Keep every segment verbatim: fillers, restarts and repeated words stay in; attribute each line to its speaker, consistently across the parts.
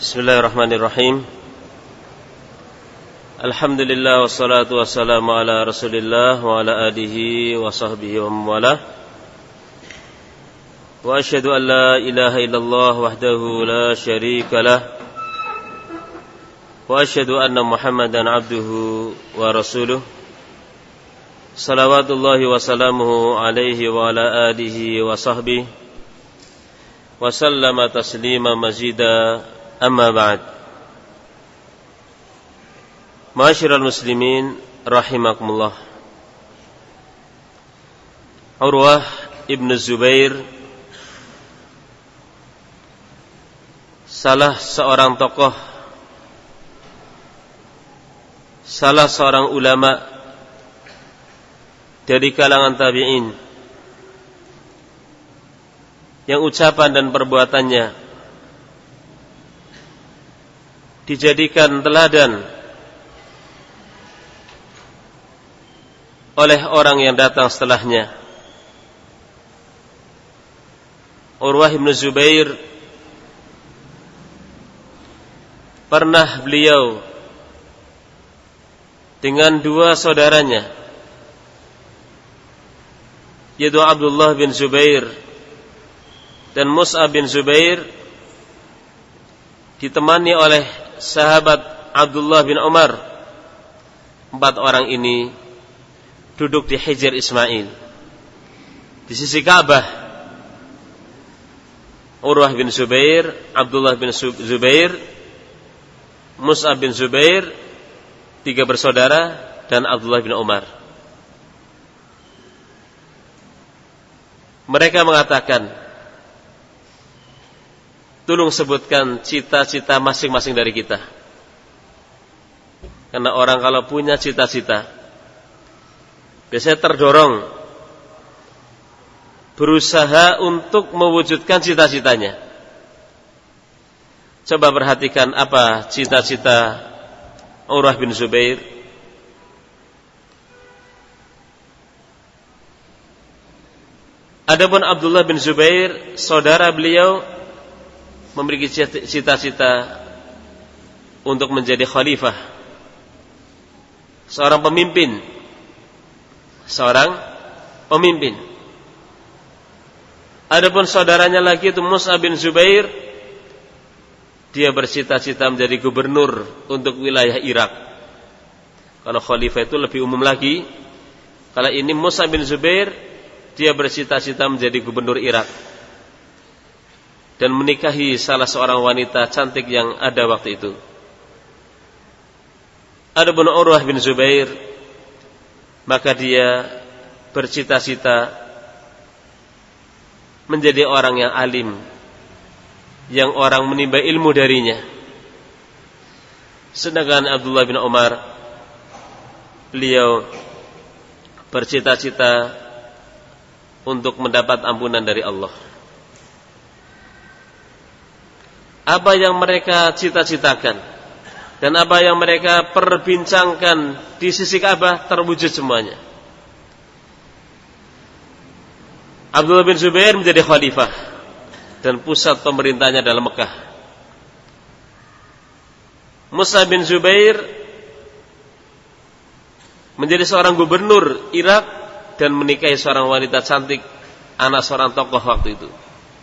Speaker 1: Bismillahirrahmanirrahim. Alhamdulillah wassalatu wassalamu ala Rasulillah wa ala alihi wa sahbihi wa mawalah. Wa asyhadu an la ilaha illallah wahdahu la syarika lah. Wa asyhadu anna Muhammadan abduhu wa rasuluh. Salawatullahi wa salamuhu alaihi wa ala alihi wa sahbihi wa sallama taslima mazida. Amma ba'd. Ma'asyiral muslimin rahimakumullah. Urwah ibn Zubair, salah seorang tokoh, salah seorang ulama dari kalangan tabi'in, yang ucapan dan perbuatannya dijadikan teladan oleh orang yang datang setelahnya. Urwah bin Zubair pernah beliau dengan dua saudaranya, yaitu Abdullah bin Zubair dan Mus'ab bin Zubair, ditemani oleh sahabat Abdullah bin Umar. Empat orang ini duduk di Hijr Ismail, di sisi Ka'bah. Urwah bin Zubair, Abdullah bin Zubair, Mus'ab bin Zubair, tiga bersaudara, dan Abdullah bin Umar. Mereka mengatakan, tolong sebutkan cita-cita masing-masing dari kita. Karena orang kalau punya cita-cita, biasanya terdorong berusaha untuk mewujudkan cita-citanya. Coba perhatikan apa cita-cita Urwah bin Zubair. Adapun Abdullah bin Zubair, saudara beliau, memiliki cita-cita untuk menjadi khalifah, seorang pemimpin, seorang pemimpin. Adapun saudaranya lagi itu Mus'ab bin Zubair, dia bercita-cita menjadi gubernur untuk wilayah Irak. Kalau khalifah itu lebih umum lagi. Kalau ini Mus'ab bin Zubair, dia bercita-cita menjadi gubernur Irak dan menikahi salah seorang wanita cantik yang ada waktu itu. Adapun Urwah bin Zubair, maka dia bercita-cita menjadi orang yang alim, yang orang menimba ilmu darinya. Sedangkan Abdullah bin Umar, beliau bercita-cita untuk mendapat ampunan dari Allah. Apa yang mereka cita-citakan dan apa yang mereka perbincangkan di sisi Ka'bah terwujud semuanya. Abdullah bin Zubair menjadi khalifah dan pusat pemerintahnya dalam Mekah. Mus'ab bin Zubair menjadi seorang gubernur Irak dan menikahi seorang wanita cantik, anak seorang tokoh waktu itu.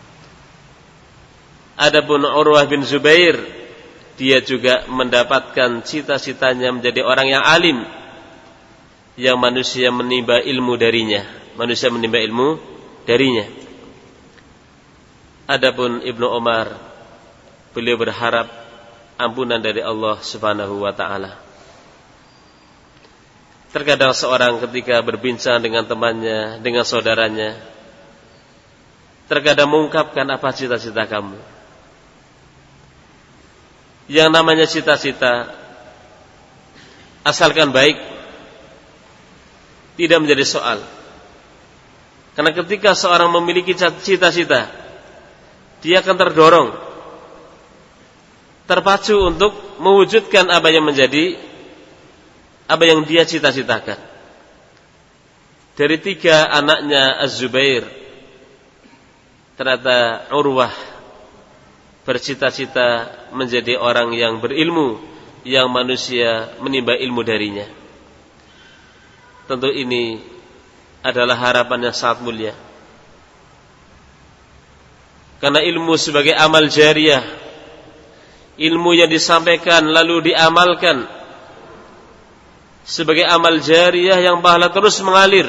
Speaker 1: Adapun Urwah bin Zubair, dia juga mendapatkan cita-citanya menjadi orang yang alim, yang manusia menimba ilmu darinya, manusia menimba ilmu darinya. Adapun Ibnu Umar, beliau berharap ampunan dari Allah Subhanahu wa taala. Terkadang seorang ketika berbincang dengan temannya, dengan saudaranya, terkadang mengungkapkan apa cita-cita kamu. Yang namanya cita-cita, asalkan baik, tidak menjadi soal. Karena ketika seorang memiliki cita-cita, dia akan terdorong, terpacu untuk mewujudkan apa yang menjadi, apa yang dia cita-citakan. Dari tiga anaknya Az-Zubair, ternyata Urwah bercita-cita menjadi orang yang berilmu, yang manusia menimba ilmu darinya. Tentu ini adalah harapan yang sangat mulia. Karena ilmu sebagai amal jariyah, ilmu yang disampaikan lalu diamalkan sebagai amal jariyah yang pahala terus mengalir,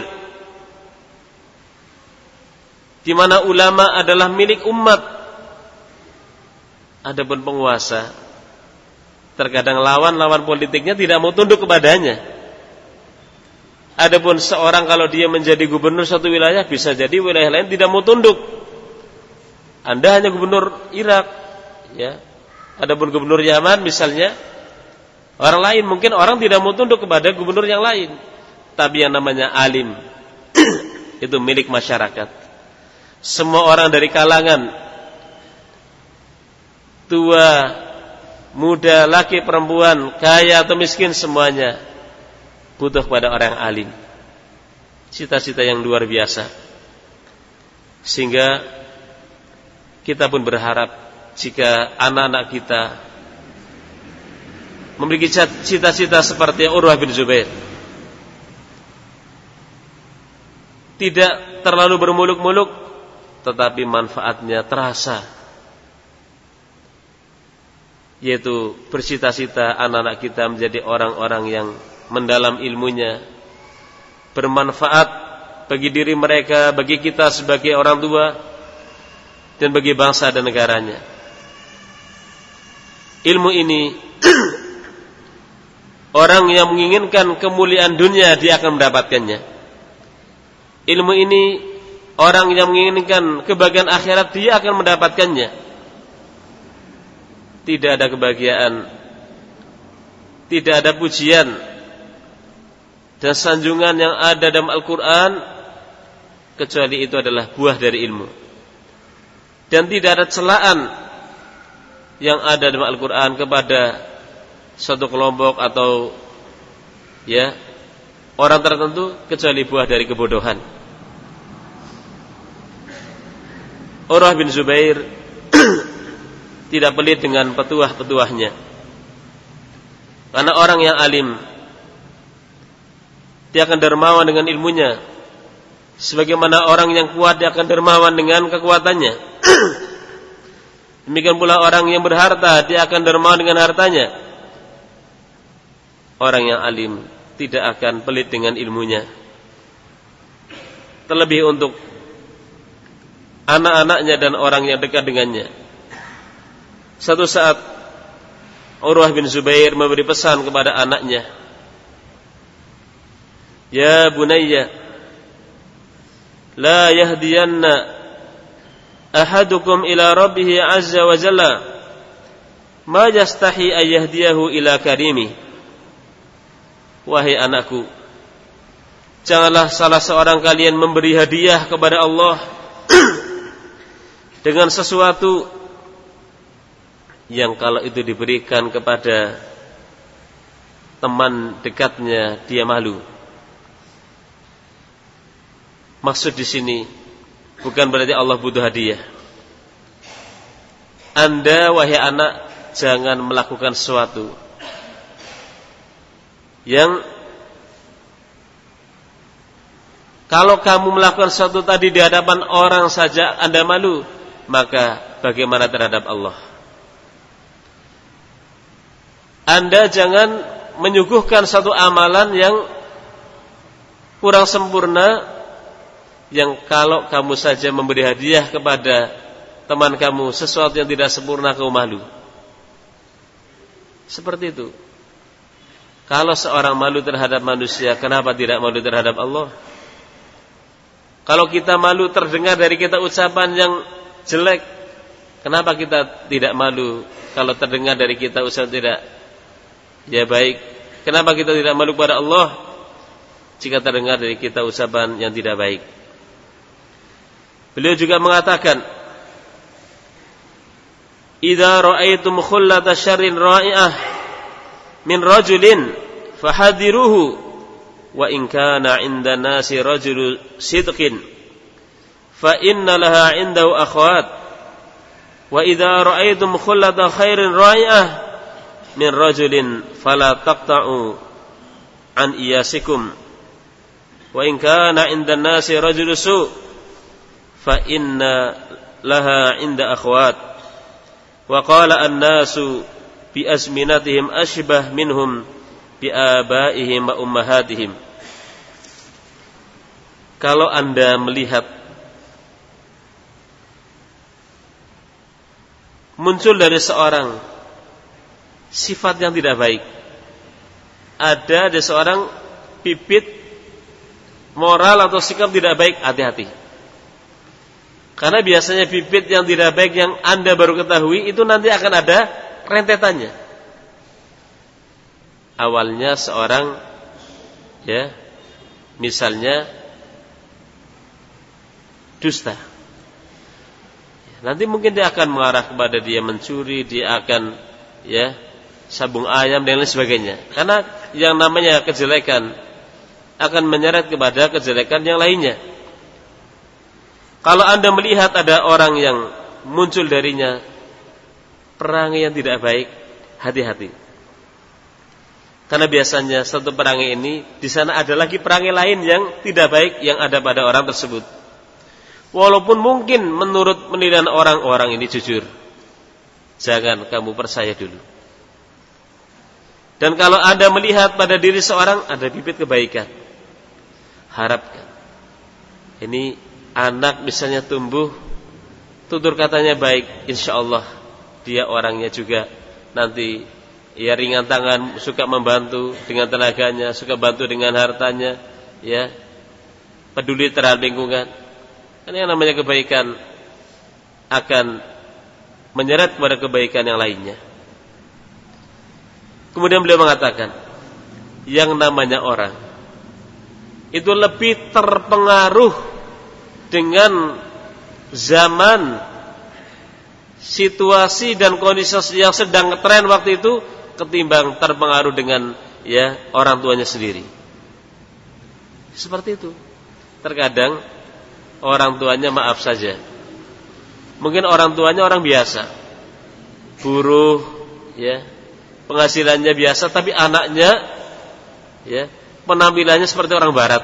Speaker 1: di mana ulama adalah milik umat. Adapun penguasa, terkadang lawan-lawan politiknya tidak mau tunduk kepadanya. Adapun seorang kalau dia menjadi gubernur satu wilayah, bisa jadi wilayah lain tidak mau tunduk. Anda hanya gubernur Irak, ya. Adapun gubernur Yaman misalnya, orang lain mungkin orang tidak mau tunduk kepada gubernur yang lain. Tapi yang namanya alim itu milik masyarakat. Semua orang dari kalangan tua, muda, laki, perempuan, kaya atau miskin, semuanya butuh kepada orang yang alim. Cita-cita yang luar biasa. Sehingga kita pun berharap jika anak-anak kita memiliki cita-cita seperti Urwah bin Zubair, tidak terlalu bermuluk-muluk, tetapi manfaatnya terasa, yaitu bercita-cita anak-anak kita menjadi orang-orang yang mendalam ilmunya, bermanfaat bagi diri mereka, bagi kita sebagai orang tua, dan bagi bangsa dan negaranya. Ilmu ini orang yang menginginkan kemuliaan dunia, dia akan mendapatkannya. Ilmu ini orang yang menginginkan kebahagiaan akhirat, dia akan mendapatkannya. Tidak ada kebahagiaan, tidak ada pujian dan sanjungan yang ada dalam Al-Quran kecuali itu adalah buah dari ilmu. Dan tidak ada celaan yang ada dalam Al-Quran kepada suatu kelompok atau ya orang tertentu kecuali buah dari kebodohan. Urwah bin Zubair tidak pelit dengan petuah-petuahnya. Karena orang yang alim, dia akan dermawan dengan ilmunya. Sebagaimana orang yang kuat, dia akan dermawan dengan kekuatannya. Demikian pula orang yang berharta, dia akan dermawan dengan hartanya. Orang yang alim tidak akan pelit dengan ilmunya. Terlebih untuk anak-anaknya dan orang yang dekat dengannya. Satu saat Urwah bin Zubair memberi pesan kepada anaknya, "Ya bunayya, la yahdiyanna ahadukum ila rabbih azza wa jalla ma yastahi ay yahdiyahu ila karimi." Wahai anakku, janganlah salah seorang kalian memberi hadiah kepada Allah dengan sesuatu yang kalau itu diberikan kepada teman dekatnya dia malu. Maksud di sini bukan berarti Allah butuh hadiah. Anda wahai anak, jangan melakukan sesuatu yang kalau kamu melakukan sesuatu tadi di hadapan orang saja Anda malu, maka bagaimana terhadap Allah? Anda jangan menyuguhkan satu amalan yang kurang sempurna, yang kalau kamu saja memberi hadiah kepada teman kamu sesuatu yang tidak sempurna, kamu malu. Seperti itu. Kalau seorang malu terhadap manusia, kenapa tidak malu terhadap Allah? Kalau kita malu terdengar dari kita ucapan yang jelek, kenapa kita tidak malu kalau terdengar dari kita ucapan tidak ya baik? Kenapa kita tidak malu kepada Allah jika terdengar dari kita ucapan yang tidak baik? Beliau juga mengatakan, "Idza ra'aitum khullata syarrin ra'i'ah min rajulin fahadiruhu wa in kana 'inda nasi rajulu sidqin fa inna laha 'indahu akhwat Wa idza ra'aytum khullata khairin ra'i'ah min rajulin fala taqta'u an iyasikum wa in kana 'inda an-nasi rajulun su' fa inna laha 'inda akhwat wa qala an-nasu bi azminatihim ashbah minhum bi abaihim wa ummahatihim. Kalau Anda melihat muncul dari seorang sifat yang tidak baik, ada dari seorang bibit moral atau sikap tidak baik, hati-hati. Karena biasanya bibit yang tidak baik yang Anda baru ketahui itu nanti akan ada rentetannya. Awalnya seorang, ya, misalnya dusta. Nanti mungkin dia akan mengarah kepada dia mencuri, dia akan, ya, sabung ayam dan lain sebagainya. Karena yang namanya kejelekan akan menyeret kepada kejelekan yang lainnya. Kalau Anda melihat ada orang yang muncul darinya perangai yang tidak baik, hati-hati. Karena biasanya satu perangai ini di sana ada lagi perangai lain yang tidak baik yang ada pada orang tersebut. Walaupun mungkin menurut penilaian orang-orang ini jujur, jangan kamu percaya dulu. Dan kalau Anda melihat pada diri seorang ada bibit kebaikan, harapkan ini anak misalnya tumbuh, tutur katanya baik, insya Allah dia orangnya juga nanti, ya, ringan tangan, suka membantu dengan tenaganya, suka bantu dengan hartanya, ya, peduli terhadap lingkungan. Karena yang namanya kebaikan akan menyeret kepada kebaikan yang lainnya. Kemudian beliau mengatakan, yang namanya orang itu lebih terpengaruh dengan zaman, situasi dan kondisi yang sedang ngetren waktu itu ketimbang terpengaruh dengan, ya, orang tuanya sendiri. Seperti itu. Terkadang orang tuanya, maaf saja, mungkin orang tuanya orang biasa, buruh, ya, penghasilannya biasa, tapi anaknya, ya, penampilannya seperti orang barat,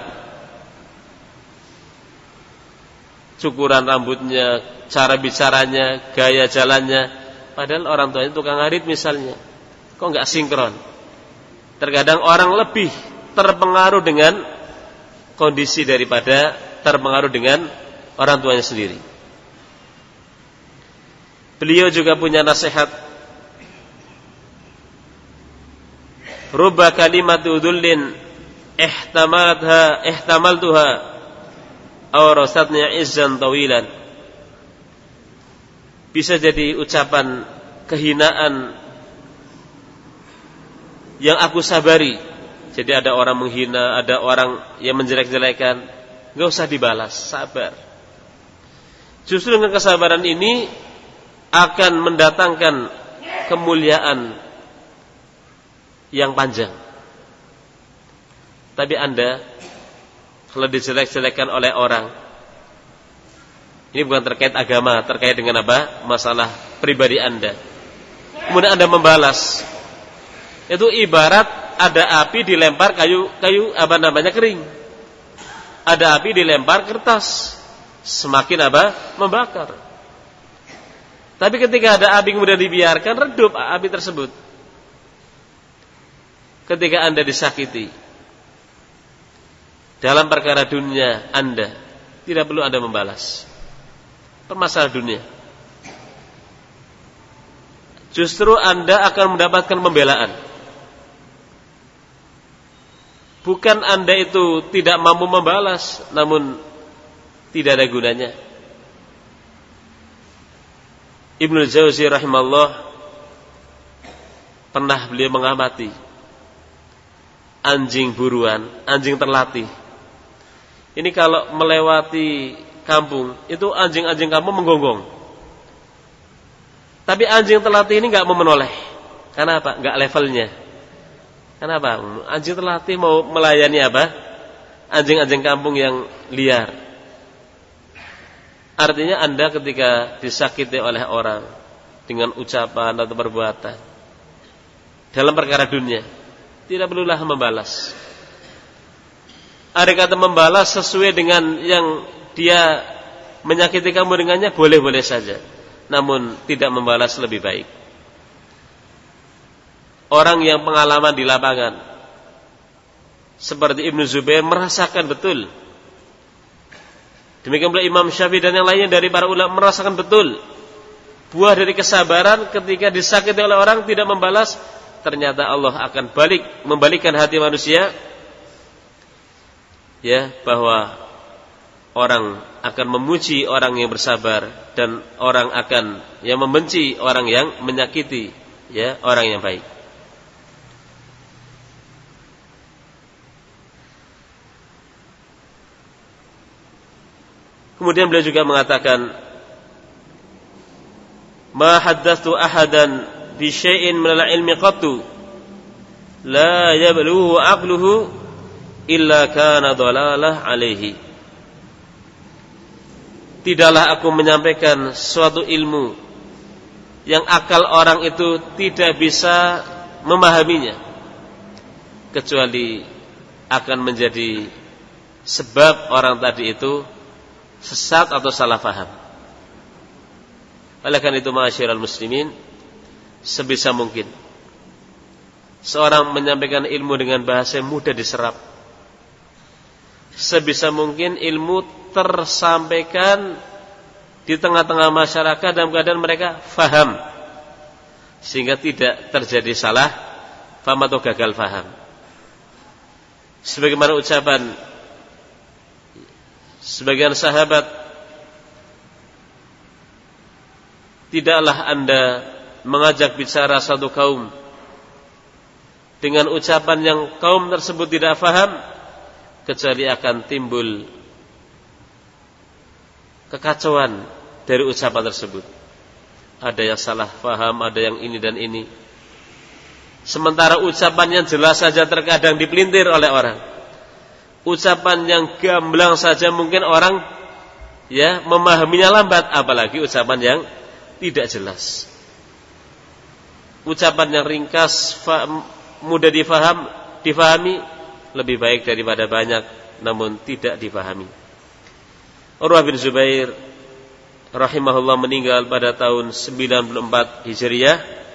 Speaker 1: cukuran rambutnya, cara bicaranya, gaya jalannya, padahal orang tuanya tukang ngarit misalnya, kok nggak sinkron. Terkadang orang lebih terpengaruh dengan kondisi daripada terpengaruh dengan orang tuanya sendiri. Beliau juga punya nasihat, rubba kalimatu dhullin ihtamalha ihtamaltuha aw rasatni izzan tawilan. Bisa jadi ucapan kehinaan yang aku sabari. Jadi ada orang menghina, ada orang yang menjelek-jelekan, gak usah dibalas, sabar. Justru dengan kesabaran ini akan mendatangkan kemuliaan yang panjang. Tapi Anda kalau dijelek-jelekan oleh orang, ini bukan terkait agama, terkait dengan apa? Masalah pribadi Anda. Kemudian Anda membalas, itu ibarat ada api dilempar kayu kayu apa namanya kering. Ada api dilempar kertas, semakin apa? Membakar. Tapi ketika ada api kemudian dibiarkan, redup api tersebut. Ketika Anda disakiti dalam perkara dunia Anda, tidak perlu Anda membalas permasalahan dunia. Justru Anda akan mendapatkan pembelaan. Bukan Anda itu tidak mampu membalas, namun tidak ada gunanya. Ibnu Jauzi rahimahullah pernah beliau mengamati anjing buruan, anjing terlatih. Ini kalau melewati kampung, itu anjing-anjing kampung menggonggong. Tapi anjing terlatih ini nggak mau menoleh. Karena apa? Nggak levelnya. Kenapa? Anjing terlatih mau melayani apa? Anjing-anjing kampung yang liar. Artinya Anda ketika disakiti oleh orang dengan ucapan atau perbuatan dalam perkara dunia, tidak perlulah membalas. Ada kata membalas sesuai dengan yang dia menyakiti kamu dengannya, boleh-boleh saja. Namun tidak membalas lebih baik. Orang yang pengalaman di lapangan seperti Ibnu Zubair merasakan betul. Demikian pula Imam Syafi'i dan yang lainnya dari para ulama merasakan betul buah dari kesabaran ketika disakiti oleh orang tidak membalas, ternyata Allah akan balik membalikkan hati manusia, ya, bahwa orang akan memuji orang yang bersabar dan orang akan yang membenci orang yang menyakiti, ya, orang yang baik. Kemudian beliau juga mengatakan, ma haddatsu ahadan bi syai'in min al-ilmi qattu la yablughu aqluhu illa kana dhalalah alaihi. Tidaklah aku menyampaikan suatu ilmu yang akal orang itu tidak bisa memahaminya, kecuali akan menjadi sebab orang tadi itu sesat atau salah faham. Oleh karena itu, ma'asyiral muslimin, sebisa mungkin seorang menyampaikan ilmu dengan bahasa yang mudah diserap. Sebisa mungkin ilmu tersampaikan di tengah-tengah masyarakat dalam keadaan mereka faham, sehingga tidak terjadi salah faham atau gagal faham. Sebagaimana ucapan sebagian sahabat, tidaklah Anda mengajak bicara satu kaum dengan ucapan yang kaum tersebut tidak faham, kecuali akan timbul kekacauan dari ucapan tersebut. Ada yang salah faham, ada yang ini dan ini. Sementara ucapan yang jelas saja terkadang dipelintir oleh orang. Ucapan yang gamblang saja mungkin orang, ya, memahaminya lambat, apalagi ucapan yang tidak jelas. Ucapan yang ringkas, mudah difaham, difahami lebih baik daripada banyak namun tidak difahami. Urwah bin Zubair rahimahullah meninggal pada tahun sembilan puluh empat Hijriah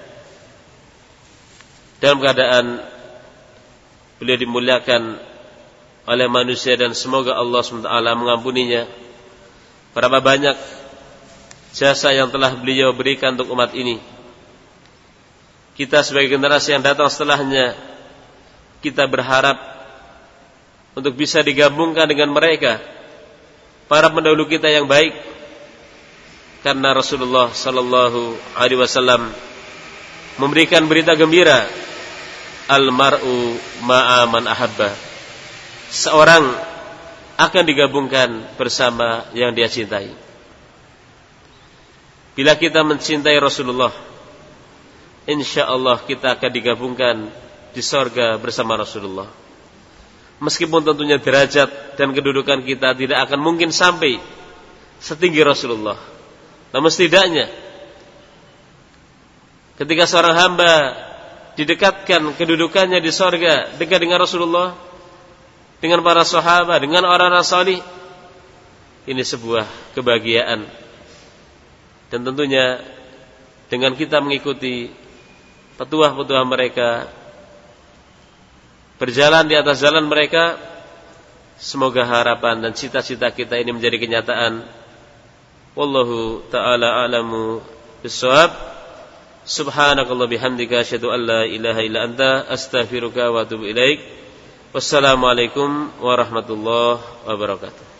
Speaker 1: dalam keadaan beliau dimuliakan oleh manusia dan semoga Allah subhanahu wa taala mengampuninya. Berapa banyak jasa yang telah beliau berikan untuk umat ini. Kita sebagai generasi yang datang setelahnya, kita berharap untuk bisa digabungkan dengan mereka, para pendahulu kita yang baik. Karena Rasulullah sallallahu alaihi wasallam memberikan berita gembira, al-mar'u ma'a man ahabba. Seorang akan digabungkan bersama yang dia cintai. Bila kita mencintai Rasulullah, insyaallah kita akan digabungkan di surga bersama Rasulullah. Meskipun tentunya derajat dan kedudukan kita tidak akan mungkin sampai setinggi Rasulullah, namun setidaknya ketika seorang hamba didekatkan kedudukannya di surga dekat dengan Rasulullah, dengan para sahabat, dengan orang-orang salih, ini sebuah kebahagiaan. Dan tentunya dengan kita mengikuti petuah-petuah mereka, berjalan di atas jalan mereka, semoga harapan dan cita-cita kita ini menjadi kenyataan. Wallahu ta'ala a'lamu bis-shawab. Subhanakallah bihamdika asyhadu an la ilaha illa anta astaghfiruka wa atubu ilaik. Wassalamualaikum warahmatullahi wabarakatuh.